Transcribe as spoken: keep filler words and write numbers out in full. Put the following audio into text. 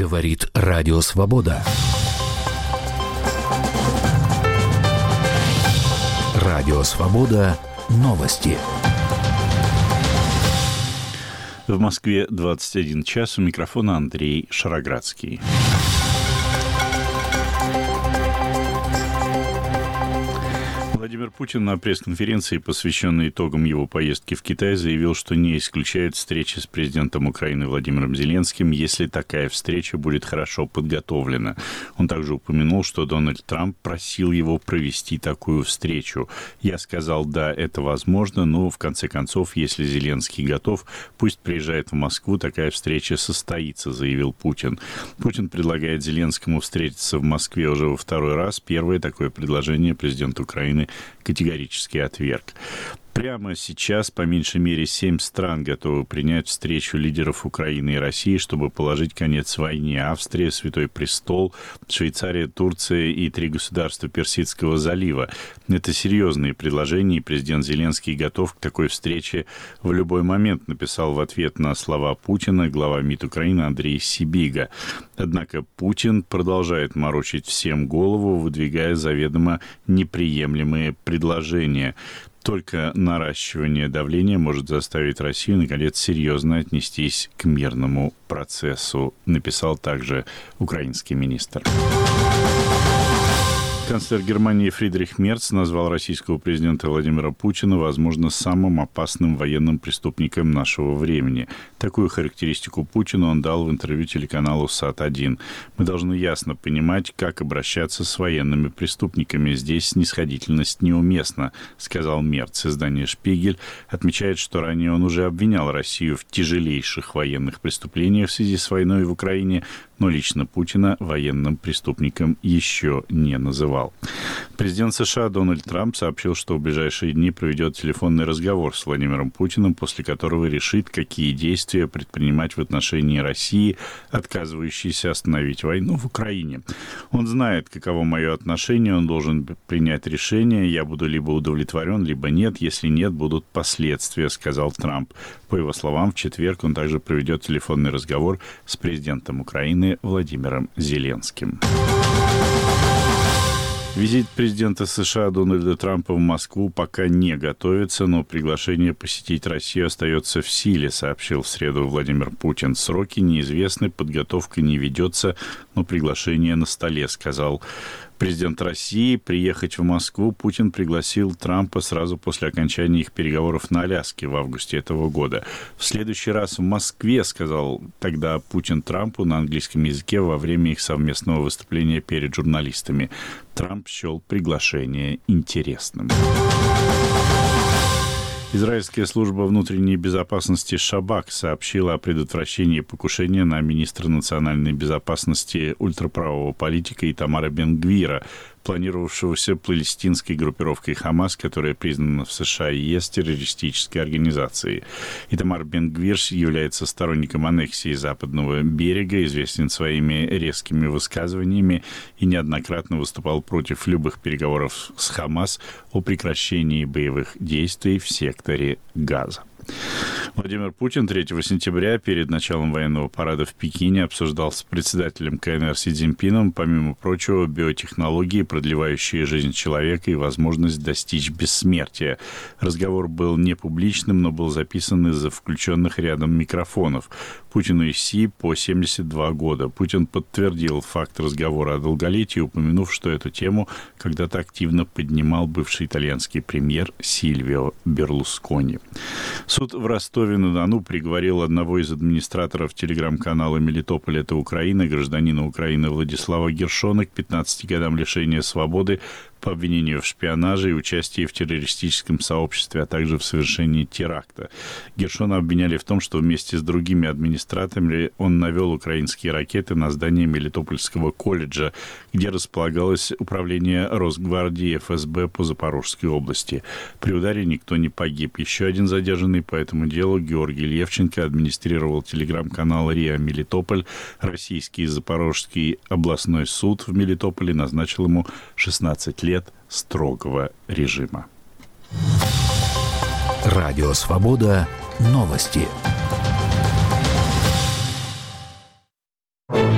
Говорит Радио Свобода. Радио Свобода. Новости. В Москве двадцать один час. У микрофона Андрей Шароградский. Владимир Путин на пресс-конференции, посвященной итогам его поездки в Китай, заявил, что не исключает встречи с президентом Украины Владимиром Зеленским, если такая встреча будет хорошо подготовлена. Он также упомянул, что Дональд Трамп просил его провести такую встречу. Я сказал, да, это возможно, но в конце концов, если Зеленский готов, пусть приезжает в Москву, такая встреча состоится, заявил Путин. Путин предлагает Зеленскому встретиться в Москве уже во второй раз. Первое такое предложение президент Украины категорически отверг. Прямо сейчас, по меньшей мере, семь стран готовы принять встречу лидеров Украины и России, чтобы положить конец войне. Австрия, Святой Престол, Швейцария, Турция и три государства Персидского залива. Это серьезные предложения, и президент Зеленский готов к такой встрече в любой момент, написал в ответ на слова Путина глава МИД Украины Андрей Сибига. Однако Путин продолжает морочить всем голову, выдвигая заведомо неприемлемые предложения. Только наращивание давления может заставить Россию, наконец, серьезно отнестись к мирному процессу, написал также украинский министр. Канцлер Германии Фридрих Мерц назвал российского президента Владимира Путина, возможно, самым опасным военным преступником нашего времени. Такую характеристику Путину он дал в интервью телеканалу САТ один. «Мы должны ясно понимать, как обращаться с военными преступниками. Здесь снисходительность неуместна», — сказал Мерц. Издание «Шпигель» отмечает, что ранее он уже обвинял Россию в тяжелейших военных преступлениях в связи с войной в Украине, но лично Путина военным преступником еще не называл. Президент США Дональд Трамп сообщил, что в ближайшие дни проведет телефонный разговор с Владимиром Путиным, после которого решит, какие действия предпринимать в отношении России, отказывающейся остановить войну в Украине. Он знает, каково мое отношение, он должен принять решение, я буду либо удовлетворен, либо нет, если нет, будут последствия, сказал Трамп. По его словам, в четверг он также проведет телефонный разговор с президентом Украины Владимиром Зеленским. Визит президента США Дональда Трампа в Москву пока не готовится, но приглашение посетить Россию остается в силе, сообщил в среду Владимир Путин. Сроки неизвестны, подготовка не ведется, но приглашение на столе, сказал президент России. Приехать в Москву Путин пригласил Трампа сразу после окончания их переговоров на Аляске в августе этого года. В следующий раз в Москве, сказал тогда Путин Трампу на английском языке во время их совместного выступления перед журналистами. Трамп счел приглашение интересным. Израильская служба внутренней безопасности Шабак сообщила о предотвращении покушения на министра национальной безопасности ультраправого политика Итамара Бен-Гвира, планировавшегося палестинской группировкой «Хамас», которая признана в США и ЕС террористической организацией. Итамар Бен-Гвир является сторонником аннексии Западного берега, известен своими резкими высказываниями и неоднократно выступал против любых переговоров с «Хамас» о прекращении боевых действий в секторе Газа. Владимир Путин третьего сентября перед началом военного парада в Пекине обсуждал с председателем КНР Си Цзиньпином, помимо прочего, биотехнологии, продлевающие жизнь человека и возможность достичь бессмертия. Разговор был не публичным, но был записан из-за включенных рядом микрофонов. Путину и Си по семьдесят два года. Путин подтвердил факт разговора о долголетии, упомянув, что эту тему когда-то активно поднимал бывший итальянский премьер Сильвио Берлускони. Суд в Ростове-на-Дону приговорил одного из администраторов телеграм-канала «Мелитополь. Это Украина», гражданина Украины Владислава Гершона, к пятнадцати годам лишения свободы по обвинению в шпионаже и участии в террористическом сообществе, а также в совершении теракта. Гершона обвиняли в том, что вместе с другими администраторами он навел украинские ракеты на здание Мелитопольского колледжа, где располагалось управление Росгвардии эф эс бэ по Запорожской области. При ударе никто не погиб. Еще один задержанный по этому делу, Георгий Левченко, администрировал телеграм-канал РИА Мелитополь. Российский Запорожский областной суд в Мелитополе назначил ему шестнадцать лет строгого режима. Радио Свобода. Новости.